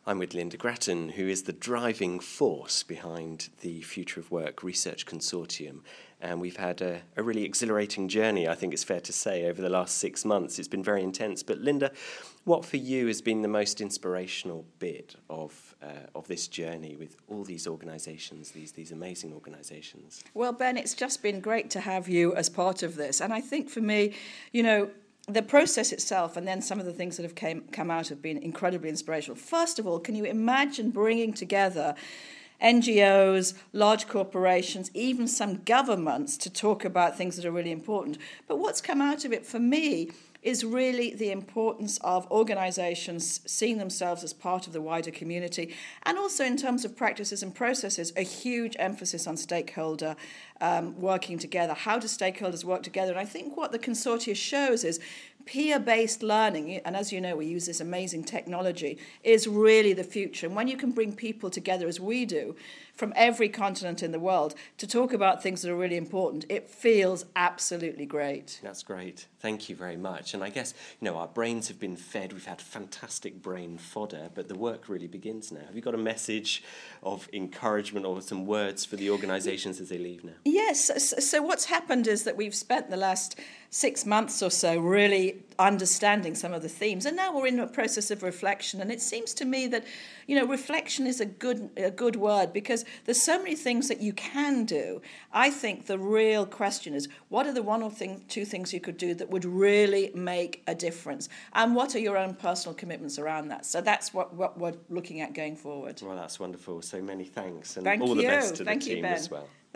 I'm with Linda Grattan, who is the driving force behind the Future of Work Research Consortium. And we've had a really exhilarating journey, I think it's fair to say, over the last 6 months. It's been very intense. But Linda, what for you has been the most inspirational bit of this journey with all these organisations, these amazing organisations? Well, Ben, it's just been great to have you as part of this. And I think for me, the process itself and then some of the things that have come out have been incredibly inspirational. First of all, can you imagine bringing together NGOs, large corporations, even some governments to talk about things that are really important? But what's come out of it for me is really the importance of organisations seeing themselves as part of the wider community, and also in terms of practices and processes, a huge emphasis on stakeholder working together. How do stakeholders work together? And I think what the consortia shows is peer-based learning, and as you know, we use this amazing technology, is really the future. And when you can bring people together, as we do, from every continent in the world, to talk about things that are really important, it feels absolutely great. That's great. Thank you very much. And I guess, our brains have been fed. We've had fantastic brain fodder, but the work really begins now. Have you got a message of encouragement or some words for the organisations as they leave now? Yes. So what's happened is that we've spent the last 6 months or so really understanding some of the themes, and now we're in a process of reflection. And it seems to me that, reflection is a good word, because there's so many things that you can do. I think the real question is, what are the one or two things you could do that would really make a difference? And what are your own personal commitments around that? So that's what we're looking at going forward. Well, that's wonderful. So many thanks. And Thank all you. the best to Thank the you, team Ben. as well.